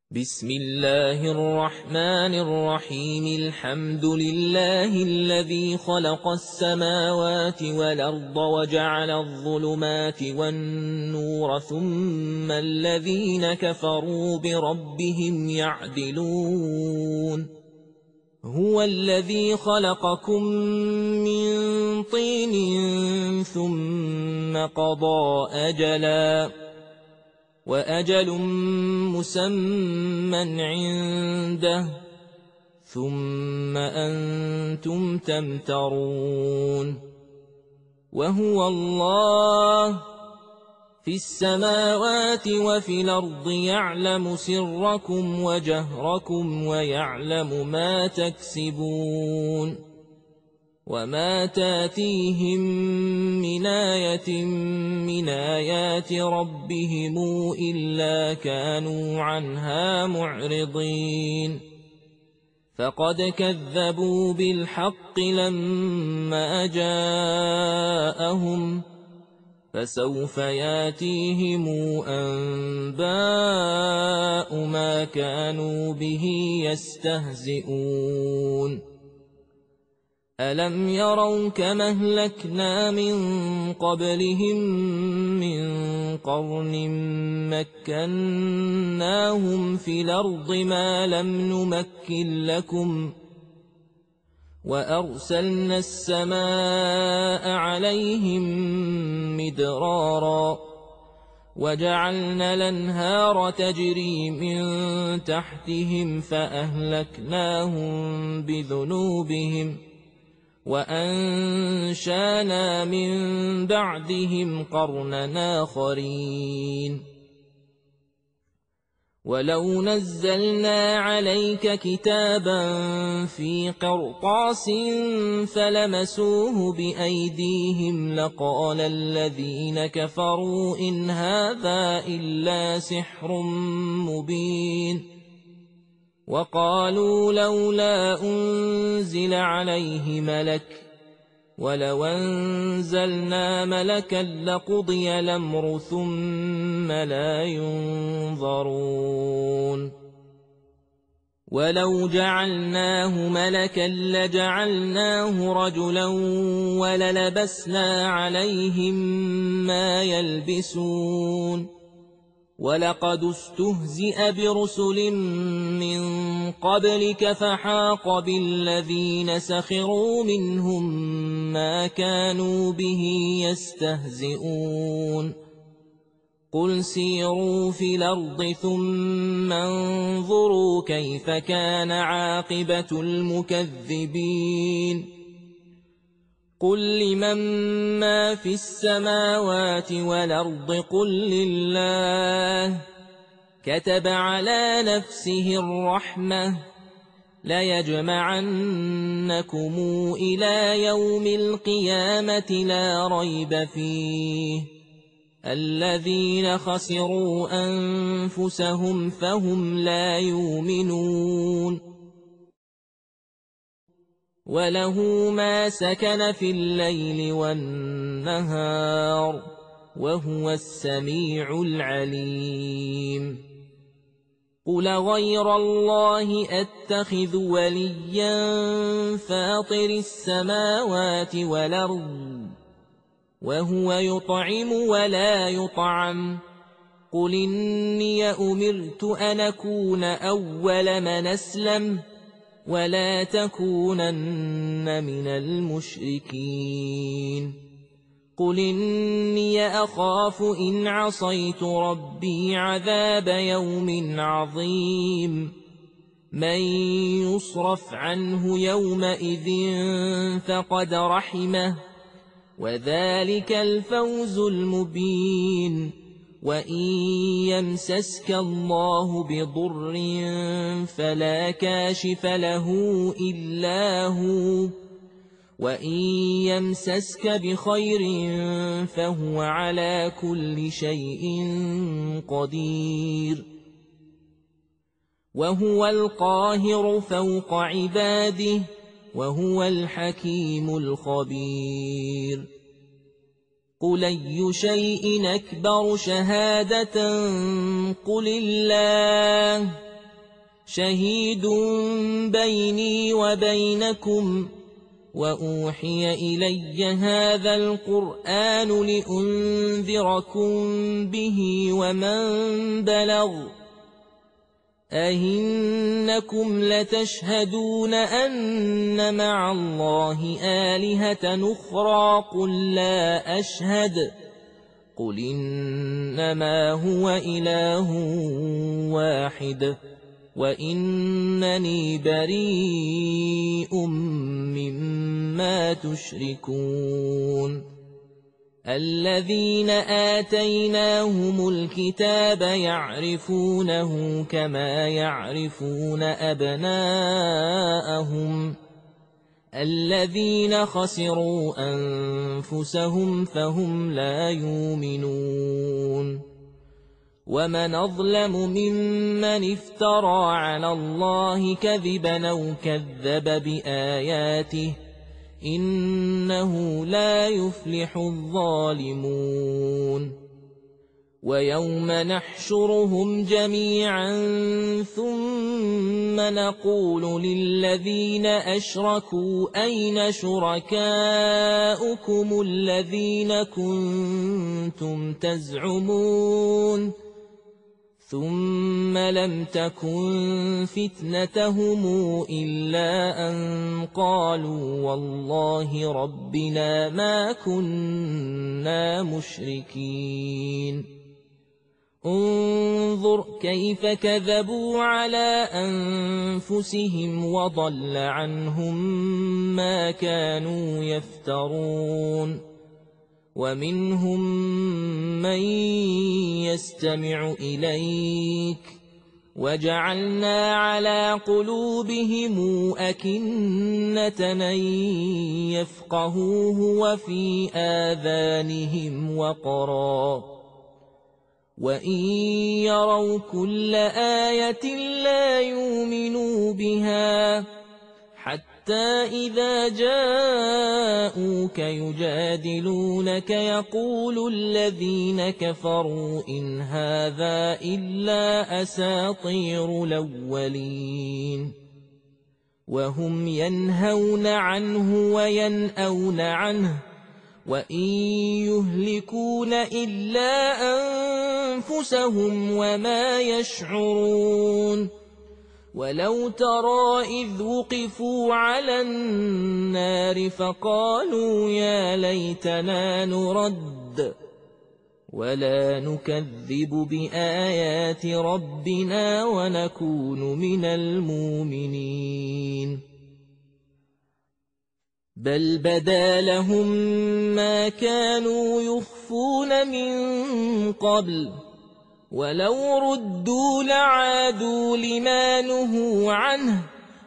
بسم الله الرحمن الرحيم. الحمد لله الذي خلق السماوات والأرض وجعل الظلمات والنور ثم الذين كفروا بربهم يعدلون. هو الذي خلقكم من طين ثم قضى أجلاً وأجل مسمى عنده ثم أنتم تمترون. وهو الله في السماوات وفي الأرض يعلم سركم وجهركم ويعلم ما تكسبون. وما تاتيهم من آية من آيات ربهم إلا كانوا عنها معرضين. فقد كذبوا بالحق لما جاءهم فسوف ياتيهم أنباء ما كانوا به يستهزئون. ألم يروا كما أهلكنا من قبلهم من قرن مكناهم في الأرض ما لم نمكن لكم وأرسلنا السماء عليهم مدرارا وجعلنا الأنهار تجري من تحتهم فأهلكناهم بذنوبهم وأنشأنا من بعدهم قرنا آخرين. ولو نزلنا عليك كتابا في قرطاس فلمسوه بأيديهم لقال الذين كفروا إن هذا إلا سحر مبين. وقالوا لولا أنزل عليه ملك ولو أنزلنا ملكا لقضي الأمر ثم لا ينظرون. ولو جعلناه ملكا لجعلناه رجلا وللبسنا عليهم ما يلبسون. ولقد استهزئ برسل من قبلك فحاق بالذين سخروا منهم ما كانوا به يستهزئون. قل سيروا في الأرض ثم انظروا كيف كان عاقبة المكذبين. قل لمن ما في السماوات والأرض قل لله كتب على نفسه الرحمة ليجمعنكم إلى يوم القيامة لا ريب فيه الذين خسروا أنفسهم فهم لا يؤمنون. وله ما سكن في الليل والنهار وهو السميع العليم. قل غير الله أتخذ وليا فاطر السماوات والأرض وهو يطعم ولا يطعم. قل إني أمرت أن أكون أول من أسلم ولا تكونن من المشركين. قل إني أخاف إن عصيت ربي عذاب يوم عظيم. من يصرف عنه يومئذ فقد رحمه وذلك الفوز المبين. وإن يمسسك الله بضر فلا كاشف له إلا هو وإن يمسسك بخير فهو على كل شيء قدير. وهو القاهر فوق عباده وهو الحكيم الخبير. قل أي شيء أكبر شهادة قل الله شهيد بيني وبينكم وأوحي إلي هذا القرآن لأنذركم به ومن بلغ أئنكم لتشهدون أن مع الله آلهة أخرى قل لا أشهد قل إنما هو إله واحد وإنني بريء مما تشركون الذين آتيناهم الكتاب يعرفونه كما يعرفون أبناءهم الذين خسروا أنفسهم فهم لا يؤمنون ومن أظلم ممن افترى على الله كذبا أو كذب بآياته إنه لا يفلح الظالمون ويوم نحشرهم جميعا ثم نقول للذين أشركوا أين شركاؤكم الذين كنتم تزعمون ثم لم تكن فتنتهم إلا أن قالوا والله ربنا ما كنا مشركين انظر كيف كذبوا على أنفسهم وضل عنهم ما كانوا يفترون ومنهم من يستمع إليك وجعلنا على قلوبهم أكنة أن يفقهوه وفي آذانهم وقرا وإن يروا كل آية لا يؤمنوا بها حتى إذا جاءوك يجادلونك يقول الذين كفروا إن هذا إلا أساطير الأولين وهم ينهون عنه وينأون عنه وإن يهلكون إلا أنفسهم وما يشعرون ولو ترى إذ وقفوا على النار فقالوا يا ليتنا نرد ولا نكذب بآيات ربنا ونكون من المؤمنين بل بدا لهم ما كانوا يخفون من قبل ولو ردوا لعادوا لما نهوا عنه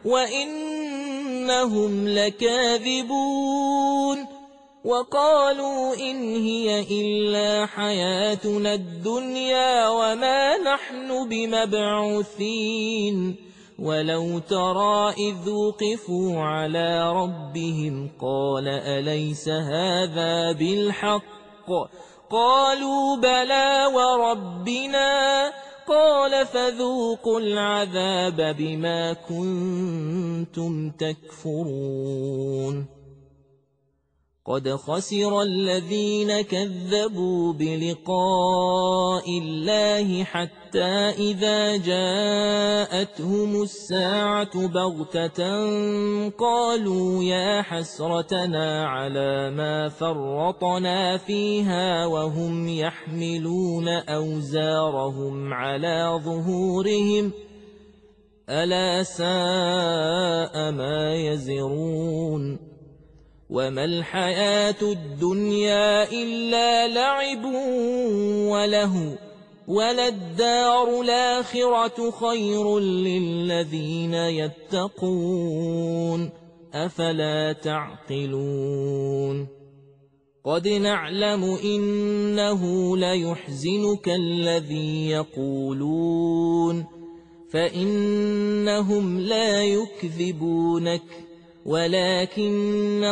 وإنهم لكاذبون وقالوا إن هي إلا حياتنا الدنيا وما نحن بمبعوثين ولو ترى إذ وقفوا على ربهم قال أليس هذا بالحق قالوا بلى وربنا قال فذوقوا العذاب بما كنتم تكفرون قد خسر الذين كذبوا بلقاء الله حتى إذا جاءتهم الساعة بغتة قالوا يا حسرتنا على ما فرطنا فيها وهم يحملون أوزارهم على ظهورهم ألا ساء ما يزرون وما الحياة الدنيا إلا لعب وله وللدار الآخرة خير للذين يتقون أفلا تعقلون قد نعلم إنه ليحزنك الذي يقولون فإنهم لا يكذبونك ولكن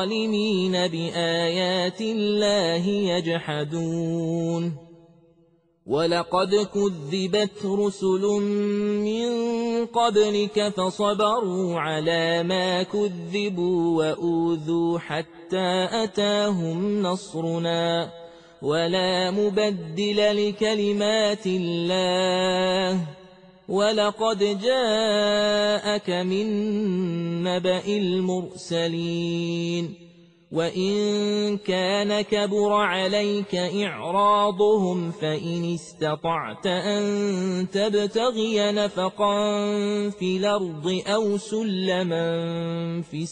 الظالمين بآيات الله يجحدون ولقد كذبت رسل من قبلك فصبروا على ما كذبوا وأوذوا حتى أتاهم نصرنا ولا مبدل لكلمات الله ولقد جاءك من نبأ المرسلين وإن كان كبر عليك إعراضهم فإن استطعت أن تبتغي نفقا في الأرض أو سلما في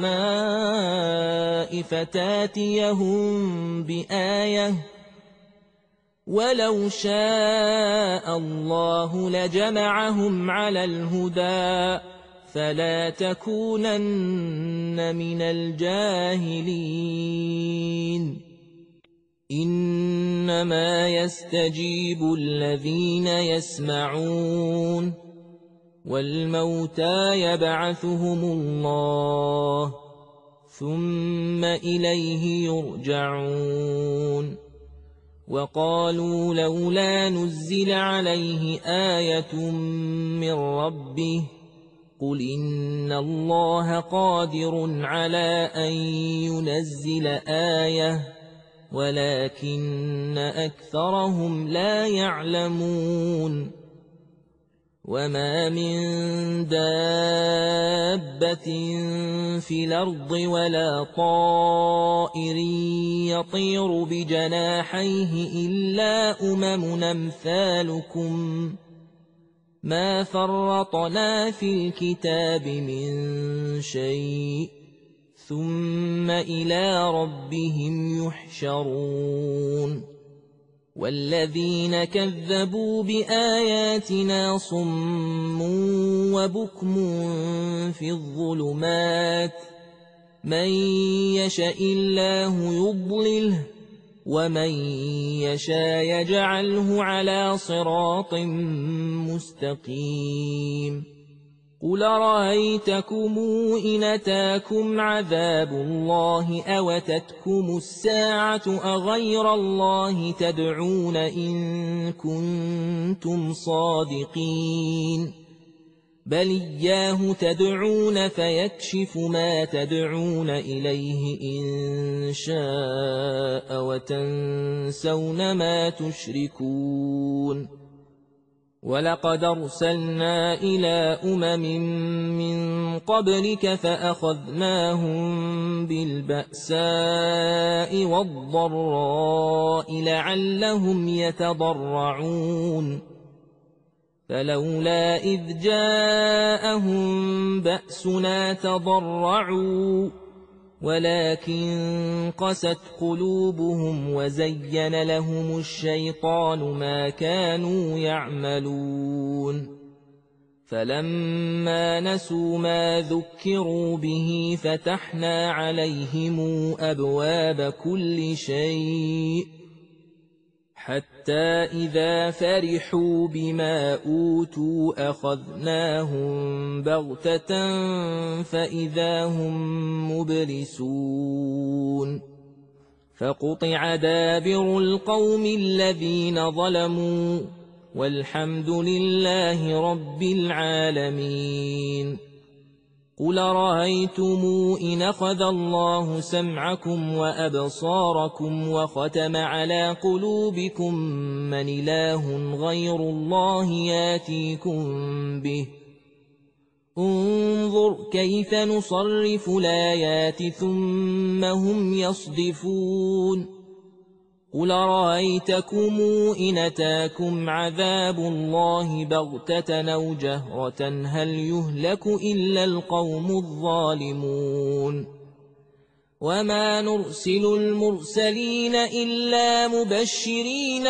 السماء فتاتيهم بآية ولو شاء الله لجمعهم على الهدى فلا تكونن من الجاهلين إنما يستجيب الذين يسمعون والموتى يبعثهم الله ثم إليه يرجعون وقالوا لولا نزل عليه آية من ربه قل إن الله قادر على أن ينزل آية ولكن أكثرهم لا يعلمون وما من دابة في الأرض ولا طائر يطير بجناحيه إلا أمثالكم ما فرطنا في الكتاب من شيء ثم إلى ربهم يحشرون والذين كذبوا بآياتنا صم وبكم في الظلمات من يشاء الله يضلله ومن يشاء يجعله على صراط مستقيم قل رأيتكم إن أتاكم عذاب الله أو أتتكم الساعة أغير الله تدعون إن كنتم صادقين بل إياه تدعون فيكشف ما تدعون إليه إن شاء وتنسون ما تشركون ولقد أرسلنا إلى من قبلك فأخذناهم بالبأساء والضراء لعلهم يتضرعون فلولا إذ جاءهم بأسنا تضرعوا ولكن قست قلوبهم وزين لهم الشيطان ما كانوا يعملون فلما نسوا ما ذكروا به فتحنا عليهم أبواب كل شيء حتى إذا فرحوا بما أوتوا أخذناهم بغتة فإذا هم مبلسون فقطع دابر القوم الذين ظلموا والحمد لله رب العالمين قل رأيتم إن أخذ الله سمعكم وأبصاركم وختم على قلوبكم من إله غير الله ياتيكم به انظر كيف نصرف الآيات ثم هم يصدفون قل رأيتكم إن أتاكم عذاب الله بغتة أو جهرة هل يهلك إلا القوم الظالمون وما نرسل المرسلين إلا مبشرين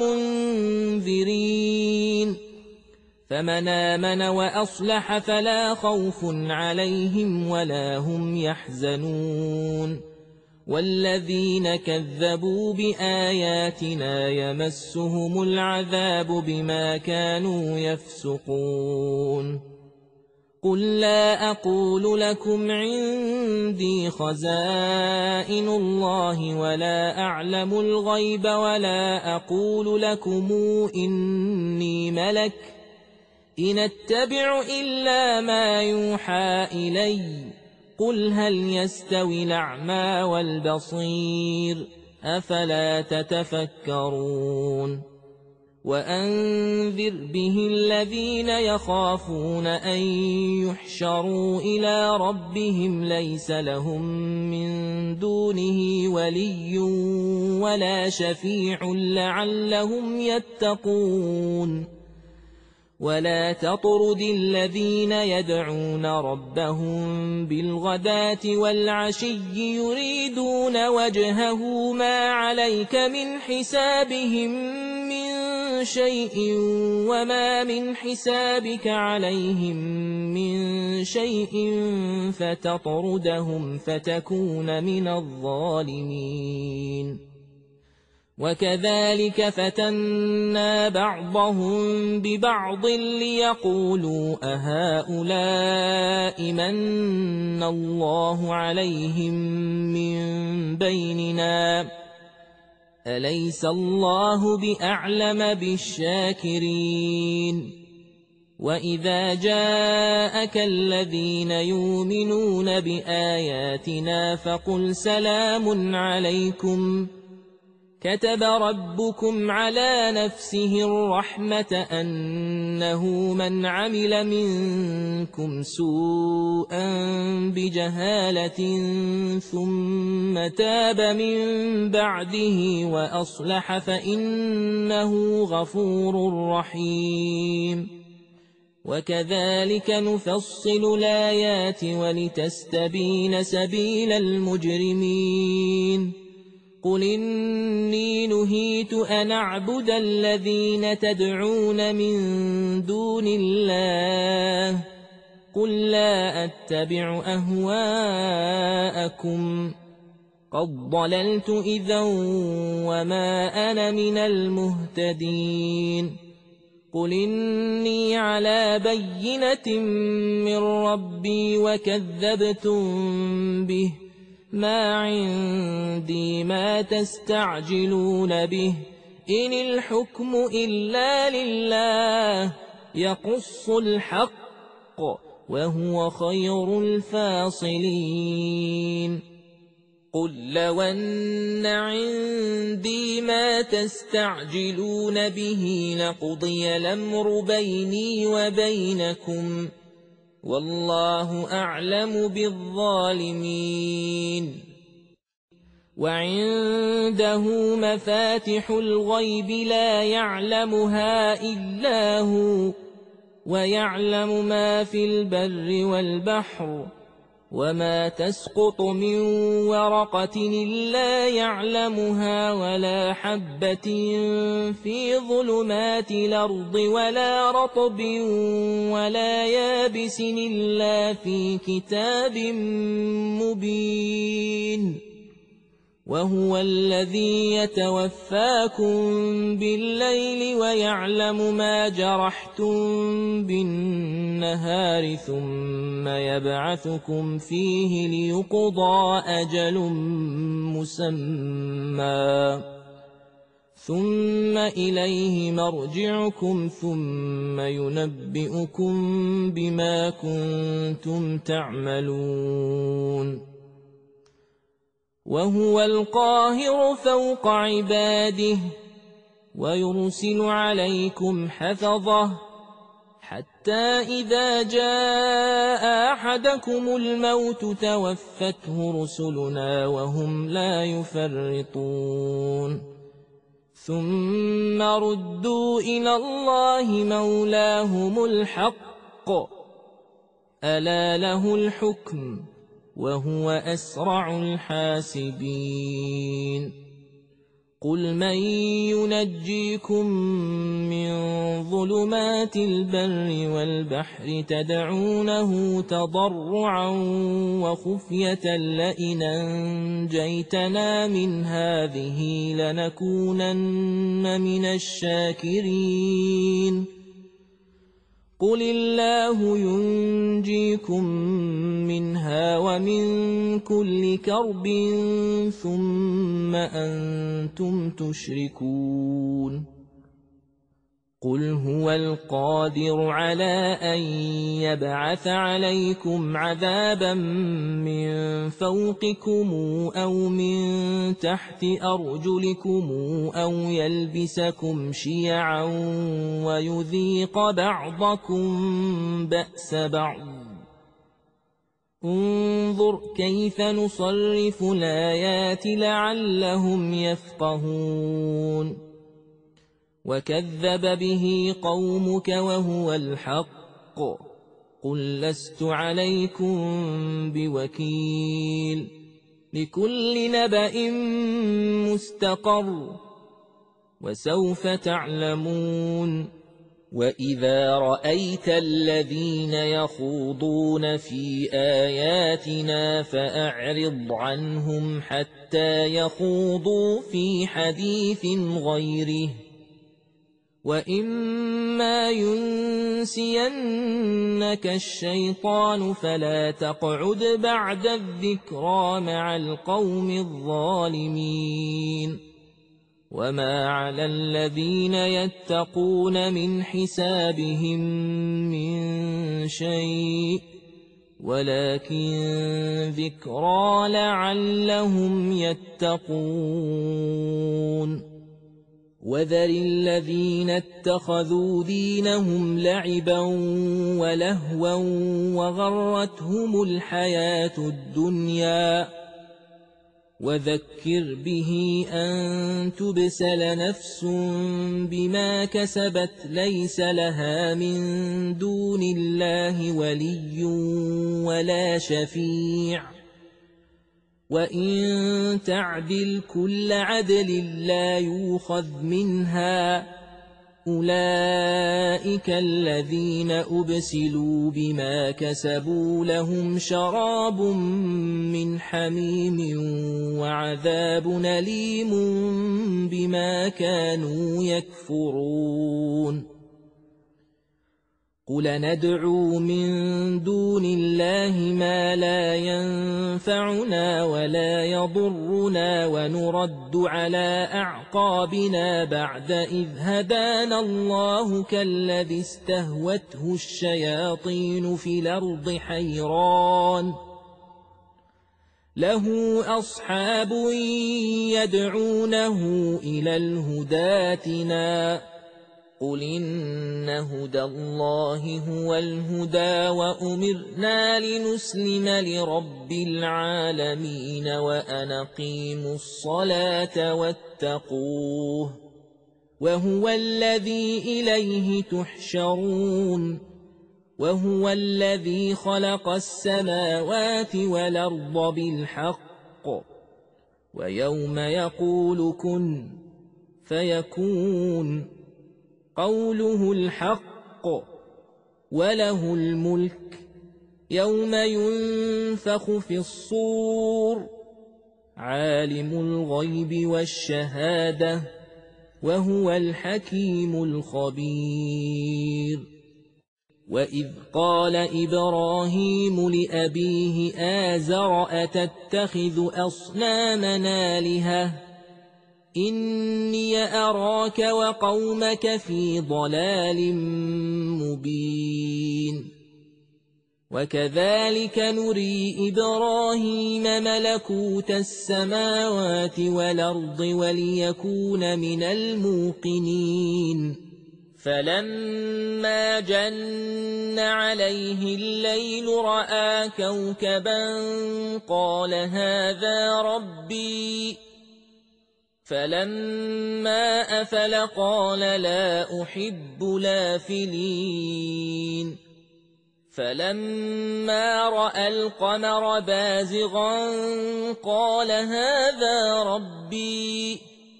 ومنذرين فمن آمن وأصلح فلا خوف عليهم ولا هم يحزنون والذين كذبوا بآياتنا يمسهم العذاب بما كانوا يفسقون قل لا أقول لكم عندي خزائن الله ولا أعلم الغيب ولا أقول لكم إني ملك إن أتبع إلا ما يوحى إلي قل هل يستوي الأعمى والبصير أفلا تتفكرون وأنذر به الذين يخافون أن يحشروا إلى ربهم ليس لهم من دونه ولي ولا شفيع لعلهم يتقون ولا تطرد الذين يدعون ربهم بالغداة والعشي يريدون وجهه ما عليك من حسابهم من شيء وما من حسابك عليهم من شيء فتطردهم فتكون من الظالمين وكذلك فتنا بعضهم ببعض ليقولوا أهؤلاء من الله عليهم من بيننا أليس الله بأعلم بالشاكرين وإذا جاءك الذين يؤمنون بآياتنا فقل سلام عليكم كتب ربكم على نفسه الرحمة أنه من عمل منكم سوءا بجهالة ثم تاب من بعده وأصلح فإنه غفور رحيم وكذلك نفصل الآيات ولتستبين سبيل المجرمين قل إني نهيت أن أعبد الذين تدعون من دون الله قل لا أتبع أهواءكم قد ضللت إذا وما أنا من المهتدين قل إني على بينة من ربي وكذبتم به ما عندي ما تستعجلون به إن الحكم إلا لله يقص الحق وهو خير الفاصلين قل لو أن عندي ما تستعجلون به لقضي الأمر بيني وبينكم والله أعلم بالظالمين وعنده مفاتح الغيب لا يعلمها إلا هو ويعلم ما في البر والبحر وما تسقط من ورقة إلا يعلمها ولا حبة في ظلمات الأرض ولا رطب ولا يابس إلا في كتاب مبين وهو الذي يتوفاكم بالليل ويعلم ما جرحتم بالنهار ثم يبعثكم فيه ليقضى أجل مسمى ثم إليه مرجعكم ثم ينبئكم بما كنتم تعملون وهو القاهر فوق عباده ويرسل عليكم حفظه حتى إذا جاء أحدكم الموت توفته رسلنا وهم لا يفرطون ثم ردوا إلى الله مولاهم الحق ألا له الحكم وهو أسرع الحاسبين قل من ينجيكم من ظلمات البر والبحر تدعونه تضرعا وخفية لئن أنجيتنا من هذه لنكونن من الشاكرين قل الله ينجيكم منها ومن كل كرب ثم أنتم تشركون قل هو القادر على أن يبعث عليكم عذابا من فوقكم أو من تحت أرجلكم أو يلبسكم شيعا ويذيق بعضكم بأس بعض انظر كيف نصرف الآيات لعلهم يفقهون وكذب به قومك وهو الحق قل لست عليكم بوكيل لكل نبأ مستقر وسوف تعلمون وإذا رأيت الذين يخوضون في آياتنا فأعرض عنهم حتى يخوضوا في حديث غيره وإما ينسينك الشيطان فلا تقعد بعد الذكرى مع القوم الظالمين وما على الذين يتقون من حسابهم من شيء ولكن ذكرى لعلهم يتقون وذر الذين اتخذوا دينهم لعبا ولهوا وغرتهم الحياة الدنيا وذكر به أن تبسل نفس بما كسبت ليس لها من دون الله ولي ولا شفيع وإن تعدل كل عدل لا يؤخذ منها أولئك الذين أبسلوا بما كسبوا لهم شراب من حميم وعذاب أليم بما كانوا يكفرون قل ندعو من دون الله ما لا ينفعنا ولا يضرنا ونرد على أعقابنا بعد إذ هدانا الله كالذي استهوته الشياطين في الأرض حيران له أصحاب يدعونه إلى الهدى ائتنا قل إن هدى الله هو الهدى وأمرنا لنسلم لرب العالمين وأن أقيموا الصلاة واتقوه وهو الذي إليه تحشرون وهو الذي خلق السماوات والأرض بالحق ويوم يقول كن فيكون قوله الحق وله الملك يوم ينفخ في الصور عالم الغيب والشهادة وهو الحكيم الخبير وإذ قال إبراهيم لأبيه آزر أتتخذ أصنامنا آلهة إني أراك وقومك في ضلال مبين وكذلك نري إبراهيم ملكوت السماوات والأرض وليكون من الموقنين فلما جن عليه الليل رأى كوكبا قال هذا ربي فلما أفل قال لا أحب الآفلين فلما رأى القمر بازغا قال هذا ربي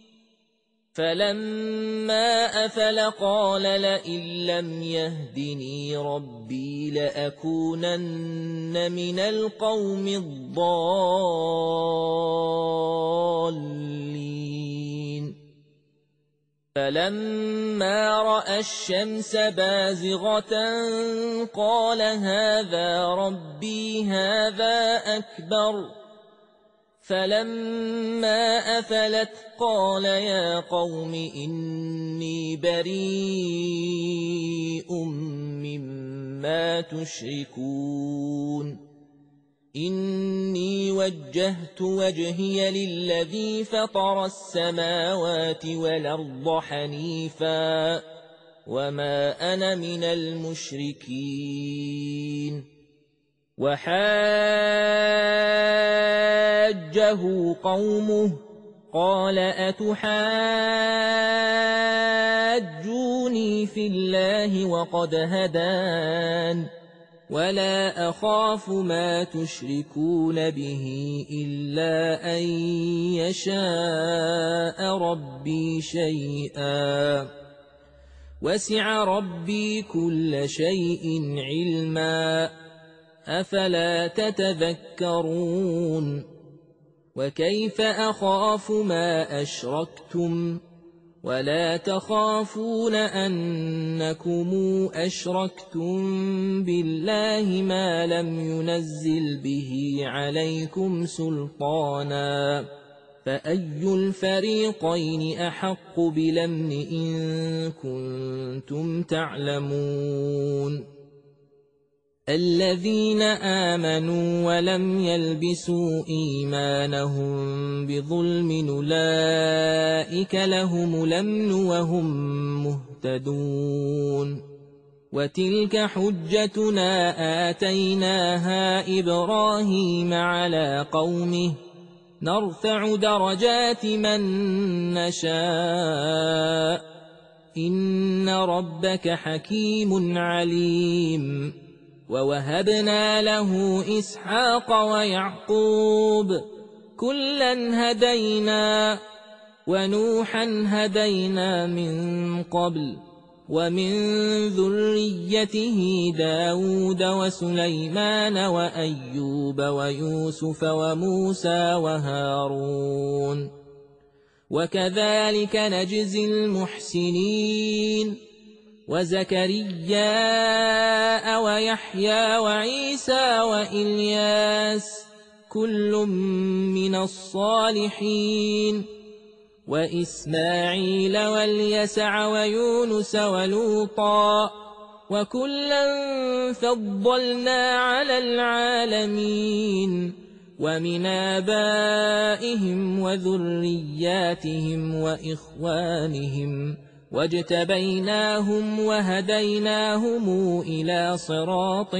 فلما أفل قال لئن لم يهدني ربي لأكونن من القوم الضالين فلما رأى الشمس بازغة قال هذا ربي هذا أكبر فلما أفلت قال يا قوم إني بريء مما تشركون إني وجهت وجهي للذي فطر السماوات والأرض حنيفا وما أنا من المشركين وحاجه قومه قال أتحاجوني في الله وقد هدان ولا أخاف ما تشركون به إلا أن يشاء ربي شيئا وسع ربي كل شيء علما أفلا تتذكرون وكيف أخاف ما أشركتم ولا تخافون أنكم أشركتم بالله ما لم ينزل به عليكم سلطانا فأي الفريقين أحق بالأمن إن كنتم تعلمون الذين آمنوا ولم يلبسوا إيمانهم بظلم أولئك لهم الأمن وهم مهتدون وتلك حجتنا آتيناها إبراهيم على قومه نرفع درجات من نشاء إن ربك حكيم عليم ووهبنا له إسحاق ويعقوب كلا هدينا ونوحا هدينا من قبل ومن ذريته داود وسليمان وأيوب ويوسف وموسى وهارون وكذلك نجزي المحسنين وزكريا ويحيى وعيسى وإلياس كل من الصالحين وإسماعيل واليسع ويونس ولوطا وكلا فضلنا على العالمين ومن آبائهم وذرياتهم وإخوانهم واجتبيناهم وهديناهم إلى صراط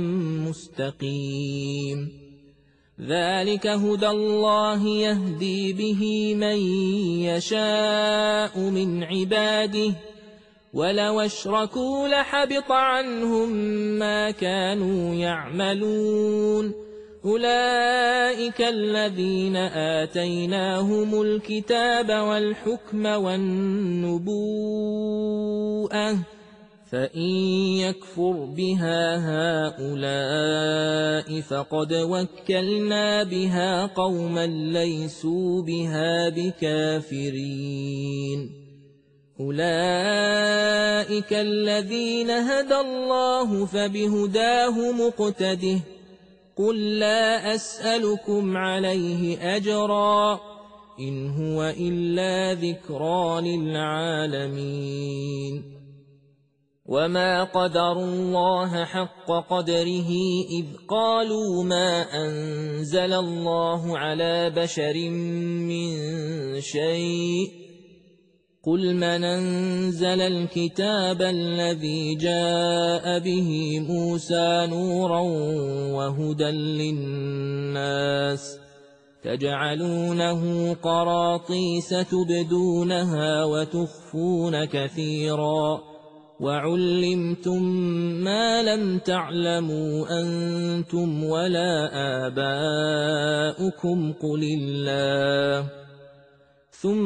مستقيم ذلك هدى الله يهدي به من يشاء من عباده ولو اشركوا لحبط عنهم ما كانوا يعملون أولئك الذين آتيناهم الكتاب والحكم والنبوءة فإن يكفر بها هؤلاء فقد وكلنا بها قوما ليسوا بها بكافرين أولئك الذين هدى الله فبهداه مقتده قل لا أسألكم عليه أجرا إن هو إلا ذكرى للعالمين وما قدروا الله حق قدره إذ قالوا ما أنزل الله على بشر من شيء قل من أنزل الكتاب الذي جاء به موسى نورا وهدى للناس تجعلونه قراطيس تبدونها وتخفون كثيرا وعلمتم ما لم تعلموا أنتم ولا آباؤكم قل الله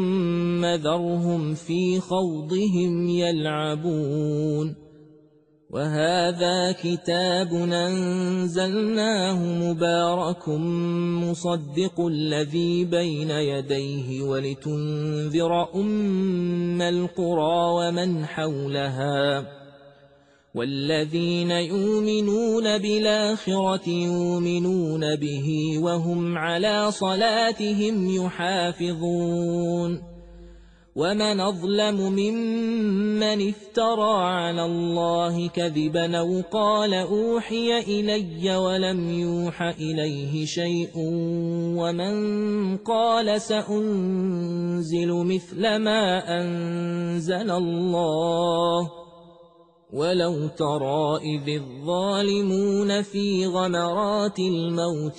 ثم ذرهم في خوضهم يلعبون وهذا كتاب أنزلناه مبارك مصدق الذي بين يديه ولتنذر أم القرى ومن حولها والذين يؤمنون بالآخرة يؤمنون به وهم على صلاتهم يحافظون ومن أظلم ممن افترى على الله كذبا أو قال أوحي إلي ولم يوح إليه شيء ومن قال سأنزل مثل ما أنزل الله ولو ترى إذ الظالمون في غمرات الموت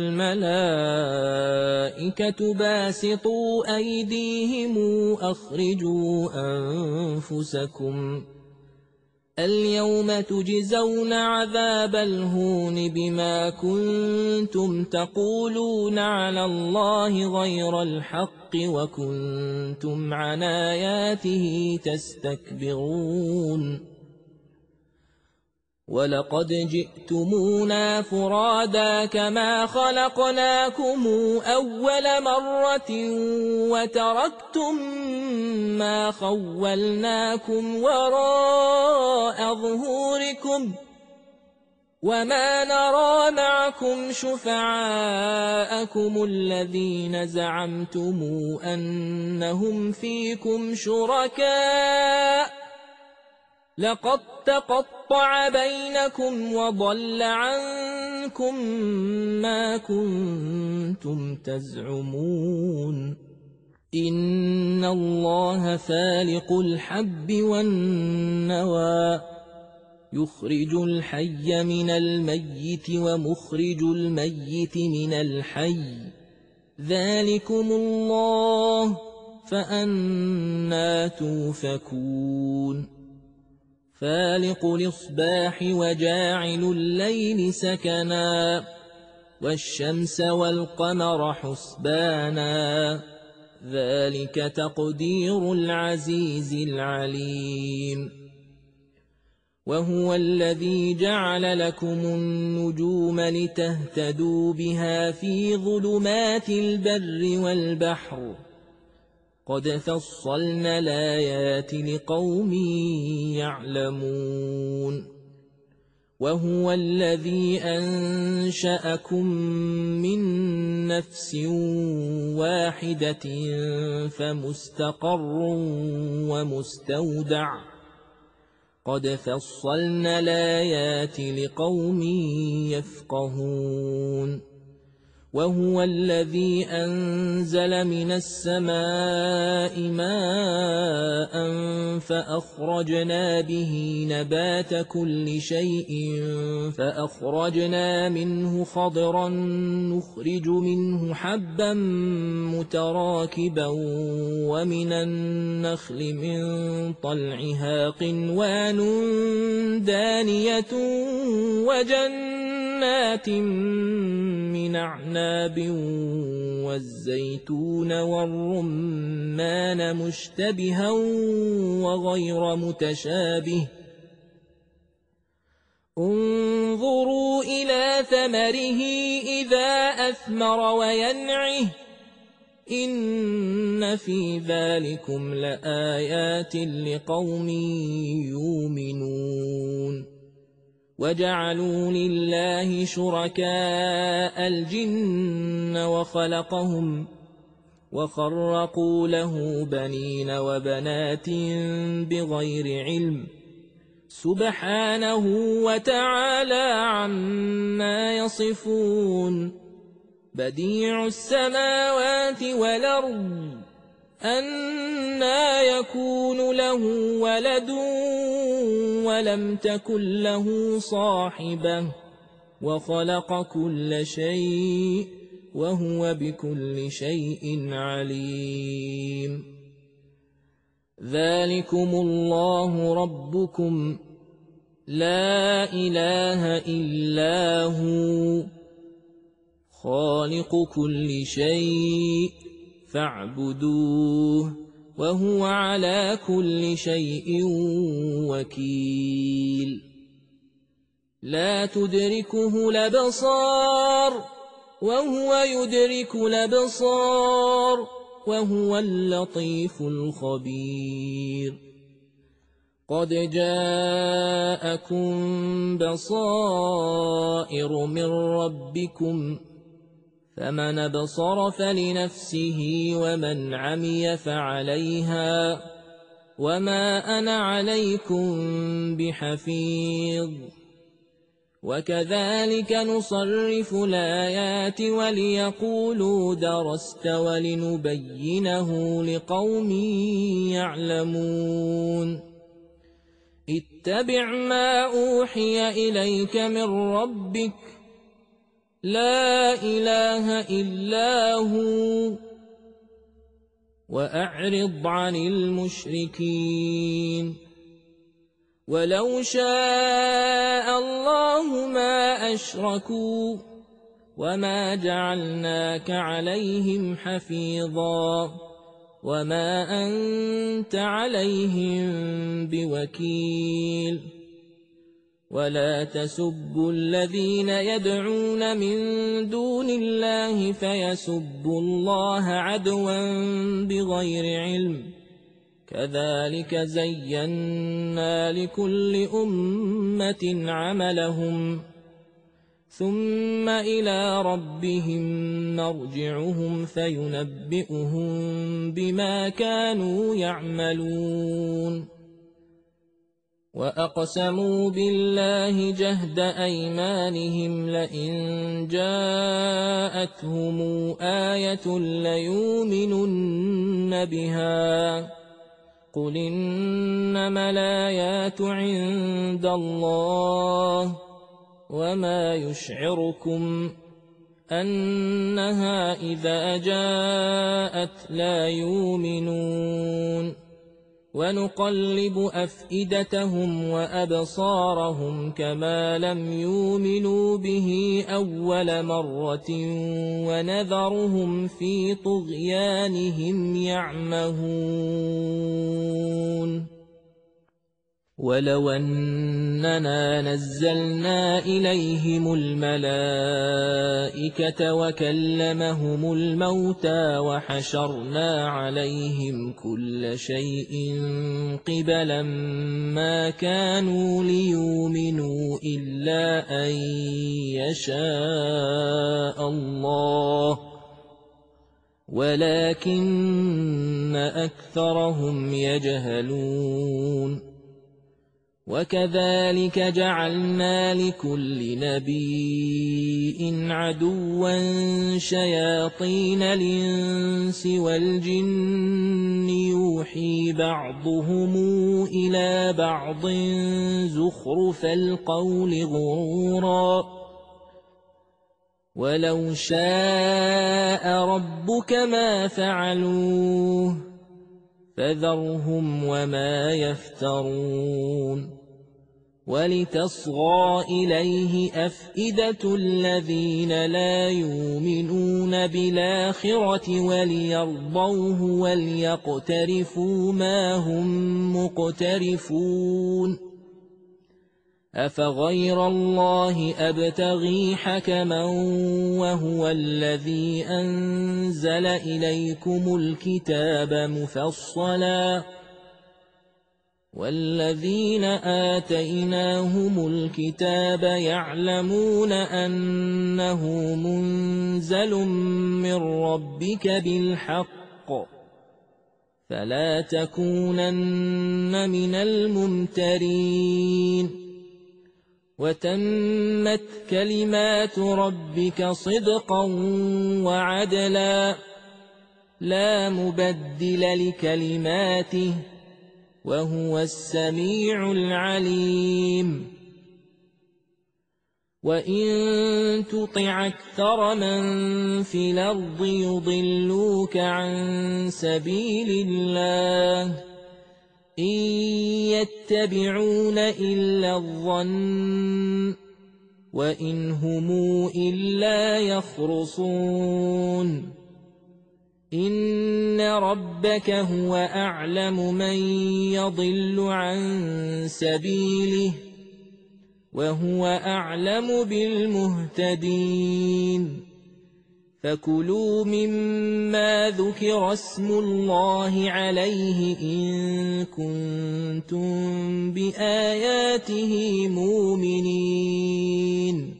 والملائكة باسطوا أيديهم أخرجوا أنفسكم اليوم تجزون عذاب الهون بما كنتم تقولون على الله غير الحق وكنتم عن آياته تستكبرون ولقد جئتمونا فرادا كما خلقناكم أول مرة وتركتم ما خولناكم وراء ظهوركم وما نرى معكم شفعاءكم الذين زعمتم أنهم فيكم شركاء لقد تقطع بينكم وضل عنكم ما كنتم تزعمون إن الله فالق الحب والنوى يخرج الحي من الميت ومخرج الميت من الحي ذلكم الله فأنى توفكون فالق الإصباح وجاعل الليل سكنا والشمس والقمر حسبانا ذلك تقدير العزيز العليم وهو الذي جعل لكم النجوم لتهتدوا بها في ظلمات البر والبحر قد فصلنا الآيات لقوم يعلمون وهو الذي أنشأكم من نفس واحدة فمستقر ومستودع قد فصلنا الآيات لقوم يفقهون وهو الذي أنزل من السماء ماء فأخرجنا به نبات كل شيء فأخرجنا منه خضرا نخرج منه حبا متراكبا ومن النخل من طلعها قنوان دانية وجنات من أعناب والزيتون والرمان مشتبها وغير متشابه انظروا إلى ثمره إذا أثمر وينعه إن في ذلكم لآيات لقوم يؤمنون وجعلوا لله شركاء الجن وخلقهم وخرقوا له بنين وبنات بغير علم سبحانه وتعالى عما يصفون بديع السماوات والأرض أنى يكون له ولد ولم تكن له صاحبة وخلق كل شيء وهو بكل شيء عليم ذلكم الله ربكم لا إله إلا هو خالق كل شيء فاعبدوه وهو على كل شيء وكيل لا تدركه الأبصار وهو يدرك الأبصار وهو اللطيف الخبير قد جاءكم بصائر من ربكم فمن أبصر فلنفسه ومن عمي فعليها وما أنا عليكم بحفيظ وكذلك نصرف الآيات وليقولوا درست ولنبينه لقوم يعلمون اتبع ما أوحي إليك من ربك لا إله إلا هو وأعرض عن المشركين ولو شاء الله ما أشركوا وما جعلناك عليهم حفيظا وما أنت عليهم بوكيل ولا تسبوا الذين يدعون من دون الله فيسبوا الله عدوا بغير علم كذلك زينا لكل أمة عملهم ثم إلى ربهم مرجعهم فينبئهم بما كانوا يعملون وأقسموا بالله جهد أيمانهم لئن جاءتهم آية ليؤمنن بها قل إنما الآيات عند الله وما يشعركم أنها إذا جاءت لا يؤمنون ونقلب أفئدتهم وأبصارهم كما لم يؤمنوا به أول مرة ونذرهم في طغيانهم يعمهون ولو أننا نزلنا إليهم الملائكة وكلمهم الموتى وحشرنا عليهم كل شيء قبلا ما كانوا ليؤمنوا إلا أن يشاء الله ولكن أكثرهم يجهلون وكذلك جعلنا لكل نبي عدوا شياطين الإنس والجن يوحي بعضهم إلى بعض زخرف القول غرورا ولو شاء ربك ما فعلوه فذرهم وما يفترون ولتصغى إليه أفئدة الذين لا يؤمنون بالآخرة وليرضوه وليقترفوا ما هم مقترفون أفغير الله أبتغي حكما وهو الذي أنزل إليكم الكتاب مفصلا والذين آتيناهم الكتاب يعلمون أنه منزل من ربك بالحق فلا تكونن من الممترين وتمت كلمات ربك صدقا وعدلا لا مبدل لكلماته وهو السميع العليم وإن تطع أكثر من في الأرض يضلوك عن سبيل الله إن يتبعون إلا الظن وإن هم إلا يخرصون إن ربك هو أعلم من يضل عن سبيله وهو أعلم بالمهتدين فكلوا مما ذكر اسم الله عليه إن كنتم بآياته مؤمنين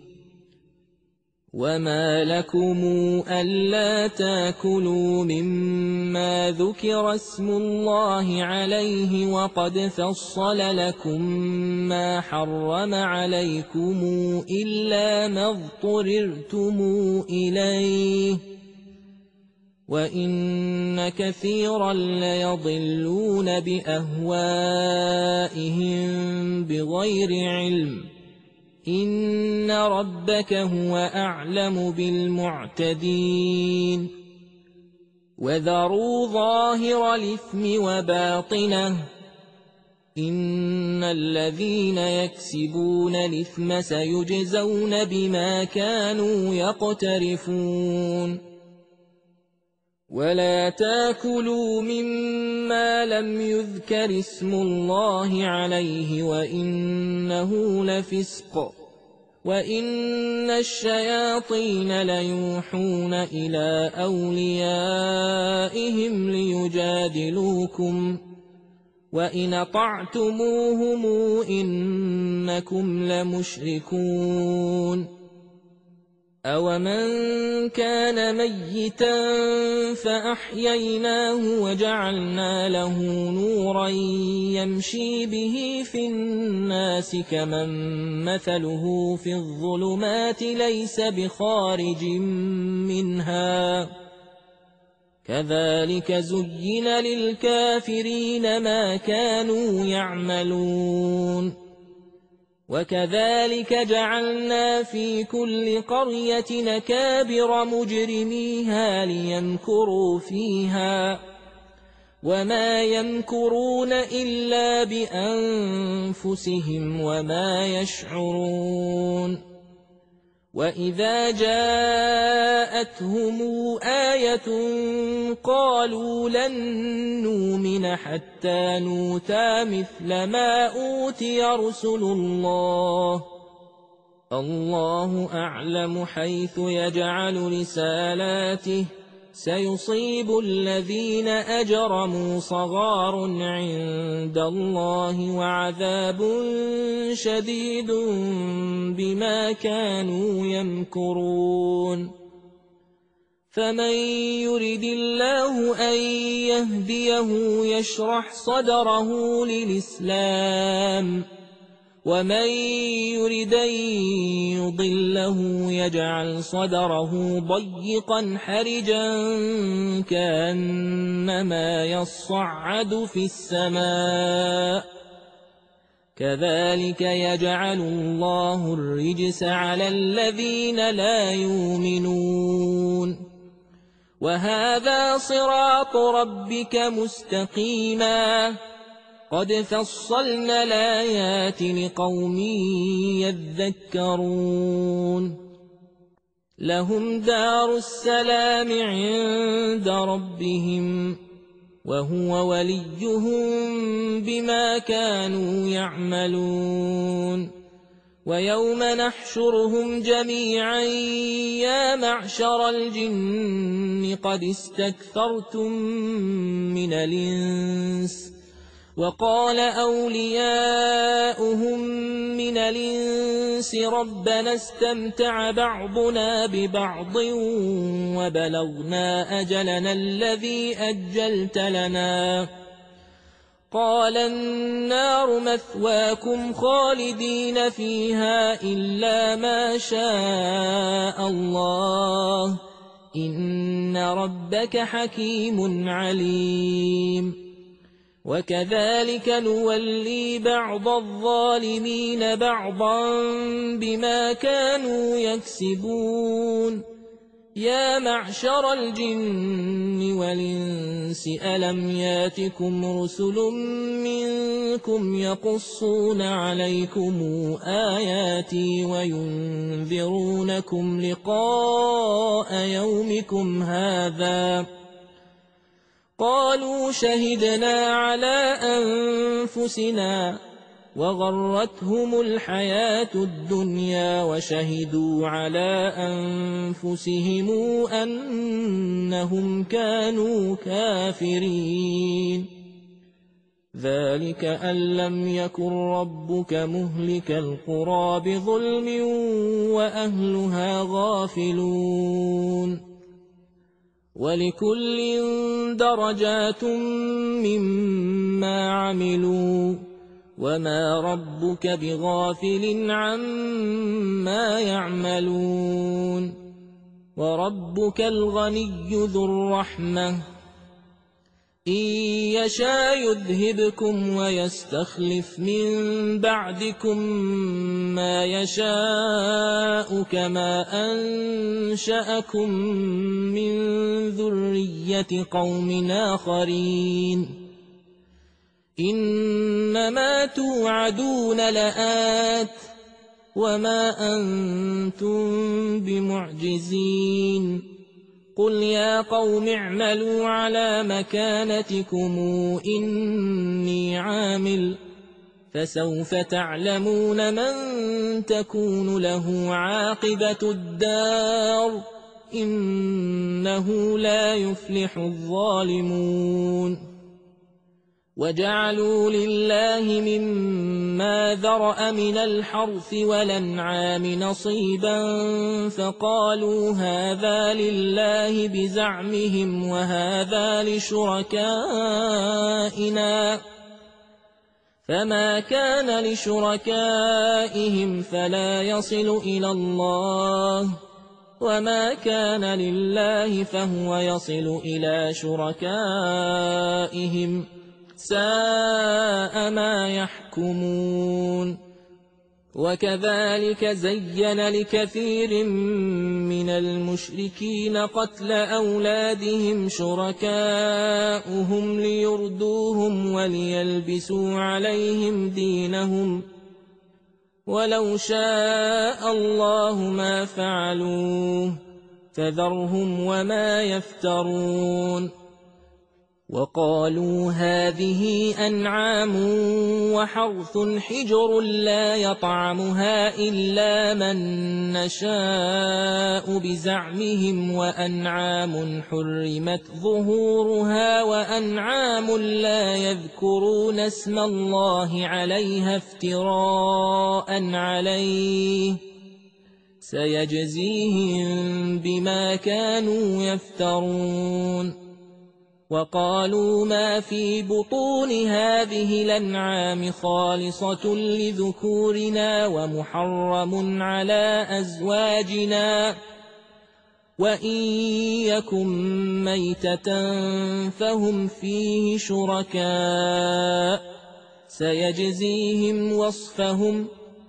وما لكم ألا تاكلوا مما ذكر اسم الله عليه وقد فصل لكم ما حرم عليكم إلا ما اضطررتم إليه وإن كثيرا ليضلون بأهوائهم بغير علم إن ربك هو أعلم بالمعتدين وذروا ظاهر الإثم وباطنه إن الذين يكسبون الإثم سيجزون بما كانوا يقترفون ولا تاكلوا مما لم يذكر اسم الله عليه وإنه لفسق وإن الشياطين ليوحون إلى أوليائهم ليجادلوكم وإن أطعتموهم إنكم لمشركون أومن كان ميتا فأحييناه وجعلنا له نورا يمشي به في الناس كمن مثله في الظلمات ليس بخارج منها كذلك زين للكافرين ما كانوا يعملون وكذلك جعلنا في كل قرية نكابر مجرميها ليمكروا فيها وما يمكرون إلا بأنفسهم وما يشعرون وإذا جاءتهم آية قالوا لن نؤمن حتى نؤتى مثل ما أوتي رسل الله الله أعلم حيث يجعل رسالاته سيصيب الذين أجرموا صغار عند الله وعذاب شديد بما كانوا يمكرون فمن يرد الله أن يهديه يشرح صدره للإسلام ومن يرد أن يضله يجعل صدره ضيقا حرجا كأنما يصعد في السماء كذلك يجعل الله الرجس على الذين لا يؤمنون وهذا صراط ربك مستقيما قد فصلنا الآيات لقوم يذكرون لهم دار السلام عند ربهم وهو وليهم بما كانوا يعملون ويوم نحشرهم جميعا يا معشر الجن قد استكثرتم من الإنس وقال أولياؤهم من الإنس ربنا استمتع بعضنا ببعض وبلغنا أجلنا الذي أجلت لنا قال النار مثواكم خالدين فيها إلا ما شاء الله إن ربك حكيم عليم وكذلك نولي بعض الظالمين بعضا بما كانوا يكسبون يا معشر الجن والإنس ألم ياتكم رسل منكم يقصون عليكم آياتي وينذرونكم لقاء يومكم هذا قالوا شهدنا على أنفسنا وغرتهم الحياة الدنيا وشهدوا على أنفسهم أنهم كانوا كافرين ذلك أن لم يكن ربك مهلك القرى بظلم وأهلها غافلون ولكل درجات مما عملوا وما ربك بغافل عما يعملون وربك الغني ذو الرحمة إن يشاء يذهبكم ويستخلف من بعدكم ما يشاء كما أنشأكم من ذرية قوم آخرين إنما توعدون لآت وما أنتم بمعجزين قل يا قوم اعملوا على مكانتكم إني عامل فسوف تعلمون من تكون له عاقبة الدار إنه لا يفلح الظالمون وجعلوا لله مما ذرأ من الحرث والأنعام نصيبا فقالوا هذا لله بزعمهم وهذا لشركائنا فما كان لشركائهم فلا يصل إلى الله وما كان لله فهو يصل إلى شركائهم ساء ما يحكمون وكذلك زين لكثير من المشركين قتل أولادهم شركاؤهم ليردوهم وليلبسوا عليهم دينهم ولو شاء الله ما فعلوه فذرهم وما يفترون وقالوا هذه أنعام وحرث حجر لا يطعمها إلا من نشاء بزعمهم وأنعام حرمت ظهورها وأنعام لا يذكرون اسم الله عليها افتراء عليه سيجزيهم بما كانوا يفترون وقالوا ما في بطون هذه الأنعام خالصة لذكورنا ومحرم على أزواجنا وإن يكن ميتة فهم فيه شركاء سيجزيهم وصفهم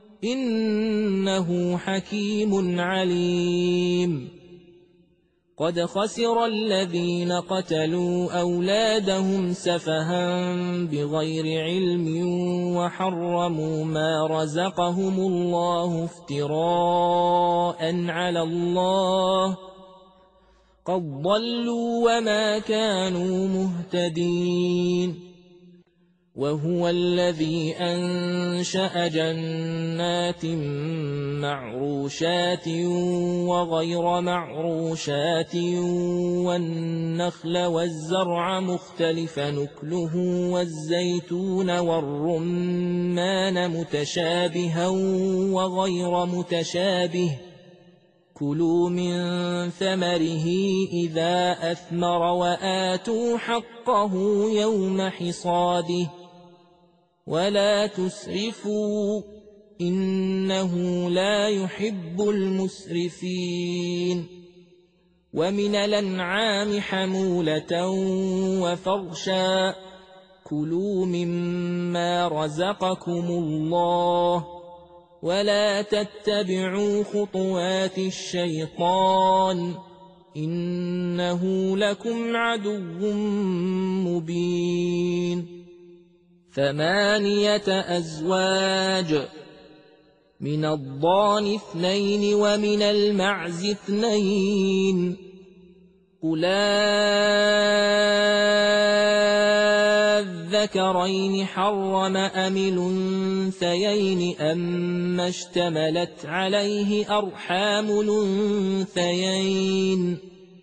إنه حكيم عليم قد خسر الذين قتلوا أولادهم سفها بغير علم وحرموا ما رزقهم الله افتراء على الله قد ضلوا وما كانوا مهتدين وهو الذي أنشأ جنات معروشات وغير معروشات والنخل والزرع مختلف نكله والزيتون والرمان متشابها وغير متشابه كلوا من ثمره إذا أثمر وآتوا حقه يوم حصاده ولا تسرفوا إنه لا يحب المسرفين ومن الأنعام حمولة وفرشا كلوا مما رزقكم الله ولا تتبعوا خطوات الشيطان إنه لكم عدو مبين 8 أزواج من الضأن 2 ومن المعز 2 قل أذكرين حرم أم الأنثيين أما اشتملت عليه أرحام الأنثيين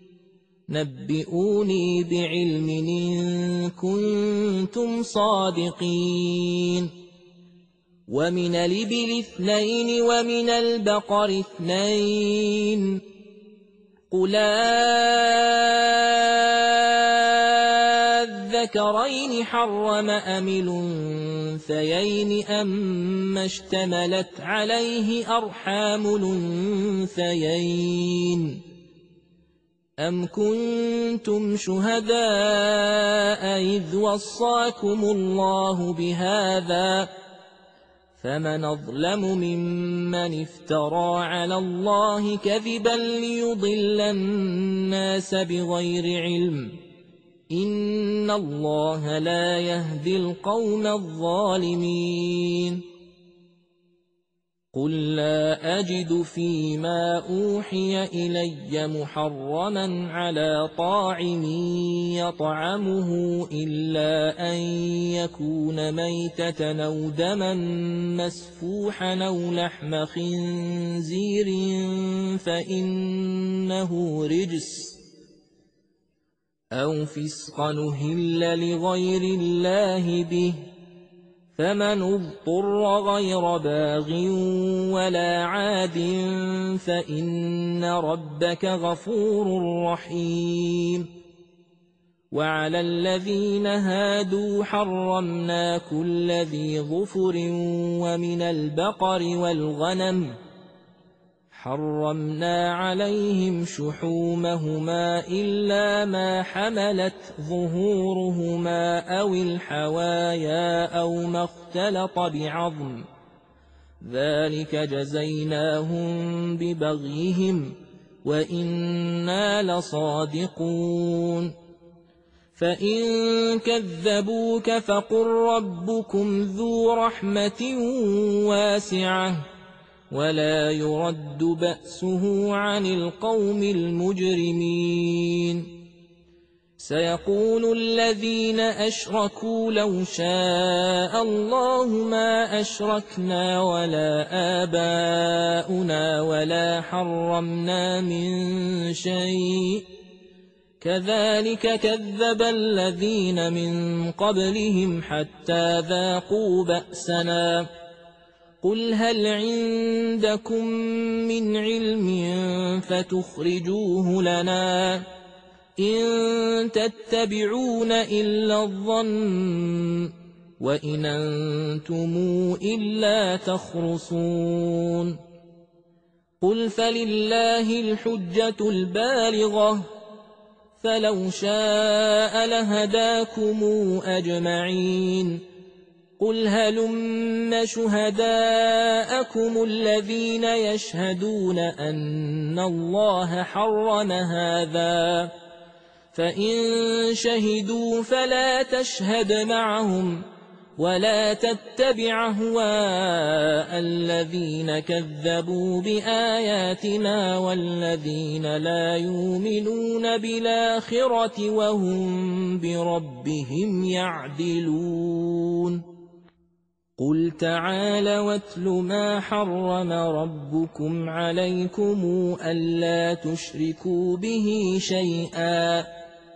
نبئوني بعلم إن كنتم صادقين ومن الإبل 2 ومن البقر 2 قل الذكرين حرم أم الأنثيين أما اشتملت عليه أرحام الأنثيين أم كنتم شهداء إذ وصاكم الله بهذا فمن أظلم ممن افترى على الله كذبا ليضل الناس بغير علم إن الله لا يهدي القوم الظالمين قل لا أجد فيما أوحي إلي محرما على طاعم يطعمه إلا أن يكون ميتة أو دما مسفوحا أو لحم خنزير فإنه رجس أو فسقا أهل لغير الله به فمن اضطر غير باغ ولا عاد فإن ربك غفور رحيم وعلى الذين هادوا حرمنا كل ذي ظفر ومن البقر والغنم حرمنا عليهم شحومهما إلا ما حملت ظهورهما أو الحوايا أو ما اختلط بعظم ذلك جزيناهم ببغيهم وإنا لصادقون فإن كذبوك فقل ربكم ذو رحمة واسعة ولا يرد بأسه عن القوم المجرمين سيقول الذين أشركوا لو شاء الله ما أشركنا ولا آباؤنا ولا حرمنا من شيء كذلك كذب الذين من قبلهم حتى ذاقوا بأسنا قل هل عندكم من علم فتخرجوه لنا إن تتبعون إلا الظن وإن أنتم إلا تخرصون قل فلله الحجة البالغة فلو شاء لهداكم أجمعين قل هلم شهداءكم الذين يشهدون أن الله حرم هذا فإن شهدوا فلا تشهد معهم ولا تتبع أهواء الذين كذبوا بآياتنا والذين لا يؤمنون بالآخرة وهم بربهم يعدلون قل تعالوا واتل ما حرم ربكم عليكم ألا تشركوا به شيئا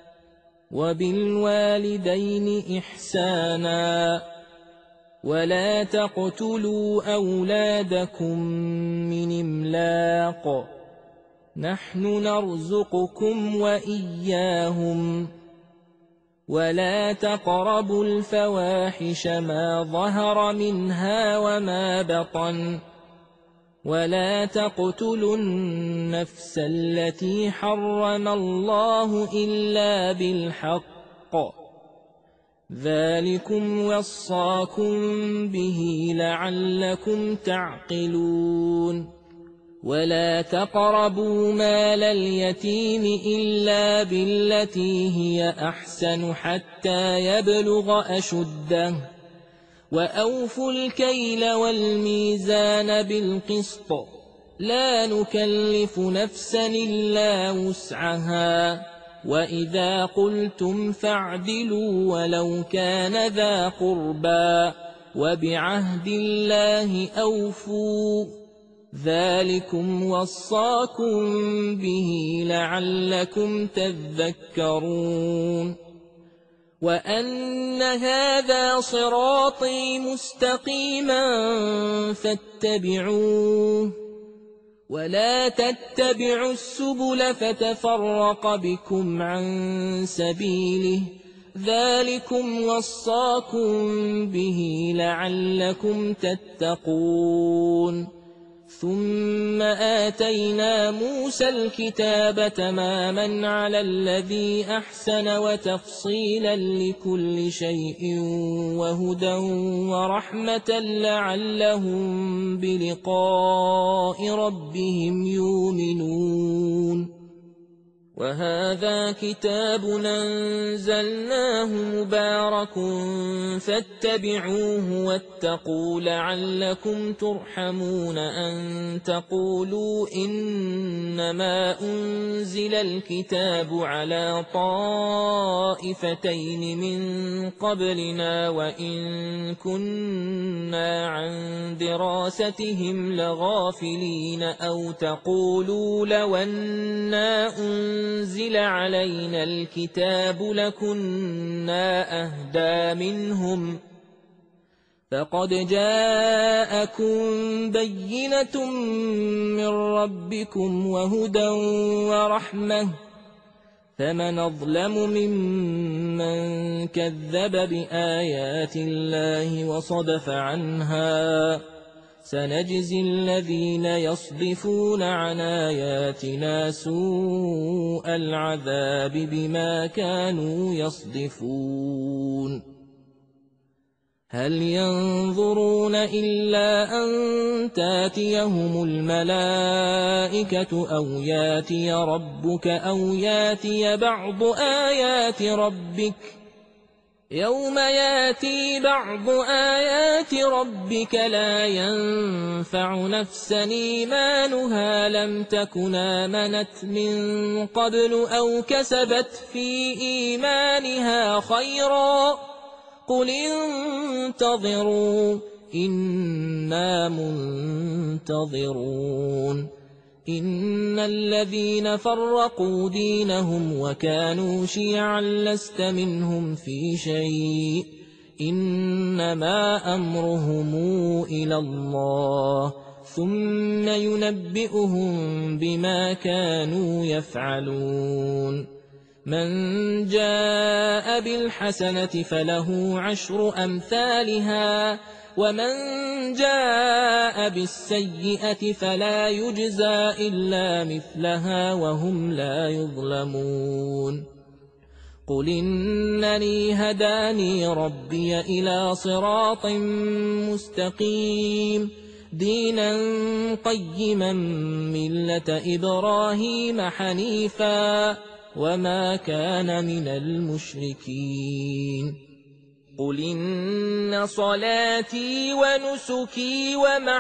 وبالوالدين إحسانا ولا تقتلوا أولادكم من إملاق نحن نرزقكم وإياهم ولا تقربوا الفواحش ما ظهر منها وما بطن ولا تقتلوا النفس التي حرم الله إلا بالحق ذلكم وصاكم به لعلكم تعقلون ولا تقربوا مال اليتيم إلا بالتي هي أحسن حتى يبلغ أشده وأوفوا الكيل والميزان بالقسط لا نكلف نفسا إلا وسعها وإذا قلتم فاعدلوا ولو كان ذا قربى وبعهد الله أوفوا ذلكم وصاكم به لعلكم تذكرون وأن هذا صراطي مستقيما فاتبعوه ولا تتبعوا السبل فتفرق بكم عن سبيله ذلكم وصاكم به لعلكم تتقون ثم آتينا موسى الكتاب تماما على الذي أحسن وتفصيلا لكل شيء وهدى ورحمة لعلهم بلقاء ربهم يؤمنون وهذا كتاب أنزلناه مبارك فاتبعوه واتقوا لعلكم ترحمون أن تقولوا إنما أنزل الكتاب على طائفتين من قبلنا وإن كنا عن دراستهم لغافلين أو تقولوا لو أنا أنزل علينا الكتاب لكنا أهدى منهم فقد جاءكم بينة من ربكم وهدى ورحمة فمن أظلم ممن كذب بآيات الله وصدف عنها سنجزي الذين يصدفون عن آياتنا سوء العذاب بما كانوا يصدفون هل ينظرون إلا أن تاتيهم الملائكة أو ياتي ربك أو ياتي بعض آيات ربك يوم ياتي بعض آيات ربك لا ينفع نفسا إيمانها لم تكن آمنت من قبل أو كسبت في إيمانها خيرا قل انتظروا إنا منتظرون إن الذين فرقوا دينهم وكانوا شيعا لست منهم في شيء إنما أمرهم إلى الله ثم ينبئهم بما كانوا يفعلون من جاء بالحسنة فله عشر أمثالها ومن جاء بالسيئة فلا يجزى إلا مثلها وهم لا يظلمون قل إنني هداني ربي إلى صراط مستقيم دينا قيما ملة إبراهيم حنيفا وما كان من المشركين قل إن صلاتي ونسكي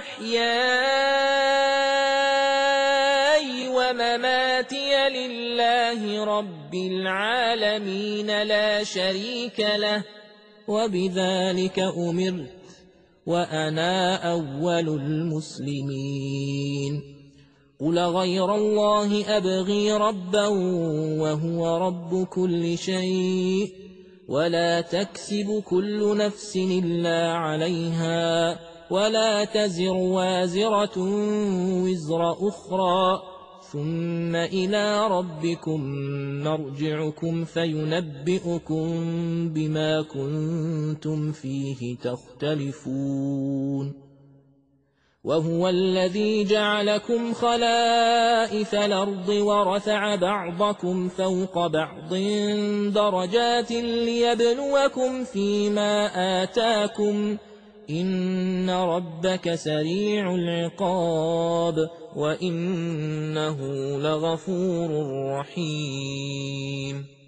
ومحياي ومماتي لله رب العالمين لا شريك له وبذلك أمرت وأنا أول المسلمين قل غير الله أبغي ربا وهو رب كل شيء ولا تكسب كل نفس إلا عليها ولا تزر وازرة وزر أخرى ثم إلى ربكم مرجعكم فينبئكم بما كنتم فيه تختلفون وهو الذي جعلكم خلائف الأرض ورفع بعضكم فوق بعض درجات ليبلوكم فيما آتاكم إن ربك سريع العقاب وإنه لغفور رحيم